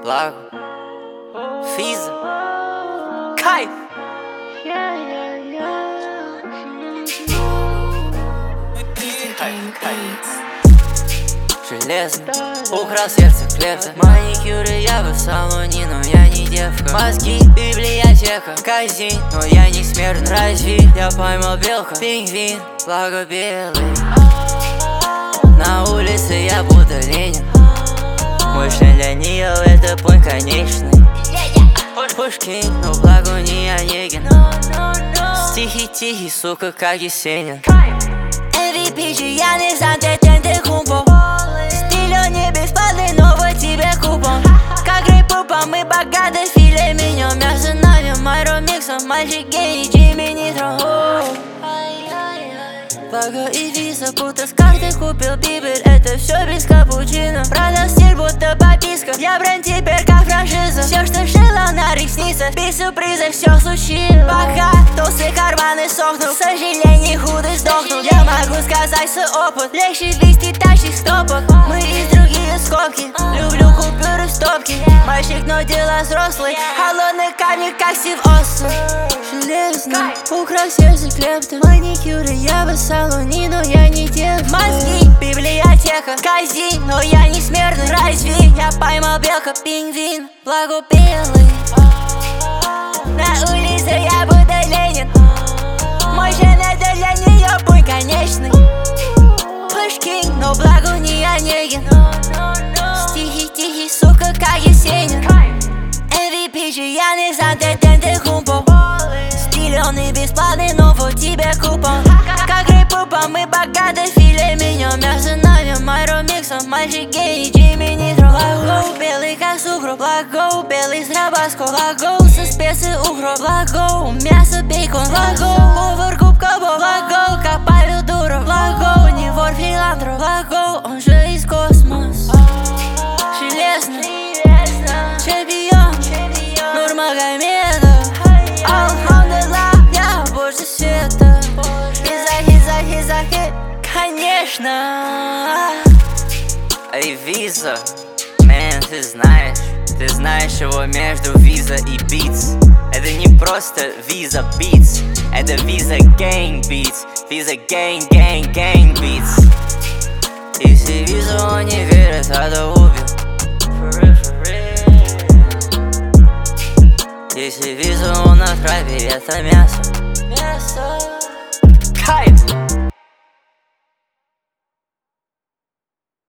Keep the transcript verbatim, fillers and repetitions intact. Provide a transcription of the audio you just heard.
Благо, Физа, кайф. Железно украл сердце клепта. Маникюры я в салоне, но я не девка. Мозги, библиотека, казин, но я не смертный. Разве я поймал белка? Пингвин, благо белый. На улице я будто Ленин. Больше для нее это путь конечный. Пушкин, но благо не Онегин. Стихи тихий, сука, как Есенин. эм ви пи чьяный Санте-Тенте-Кумпо. Стиль он не бесплатный, но вот тебе купон. Как рыб-пупа, мы богаты филе миньон. Мясо навем, майро миксом, мальчик гений, Джимми Нитро. Благо и виза, будто с карты купил Бибель. Это все без капучино. Продал стиль, будто подписка. Я бренд теперь как франшиза. Все, что желал на ресница, без сюрприза все случилось. Пока толстые карманы сохнут, сожалений худо сдохнул. Я могу сказать свой опыт, легче вести тащить стопок. Мы из другие скобки, люблю купюры в стопке. Мальчик, но дела взрослые, холодные камни, как Стив Остин. Железно, украл сердце клепта. Маникюры я в салоне, но я не девка. Мозги, библиотека, казин, но я не смертный. Разве я поймал белка? Пингвин, благо белый. На улице я будто Ленин. Мой жен это для нее путь конечный. Пушкин, но благо не Онегин. Стихи тихий, сука, как Есенин. эм ви пи чьяный Санте-Тенте-Кумпо. Стиль он и бесплатный, но вот тебе купон. Как рыб-пупа, мы богаты филе миньон. Мясо навем, майро миксом, мальчик гений, Джимми Нитро. Благо белый как сукро, благо белый с рабаско. Благо со специей укроп, благо мясо бейкон. Благо повар кубка бо, благо как Павел Дуров. Благо не вор филантроп, благо он же из космоса. Железно, чемпион, Нурмагомедов. Алхамдулилlah, я больше света. Хиза, хиза, хиза, хит, конечно. Эй, Виза, мэн, ты знаешь, ты знаешь его между Виза и Битс. Это не просто Виза Битс, это Виза Gang Beats. Виза Gang, Gang, Gang Beats. Если Виза он не верит, тогда убил. Если Виза он на траве, это мясо. Мясо. Кайф.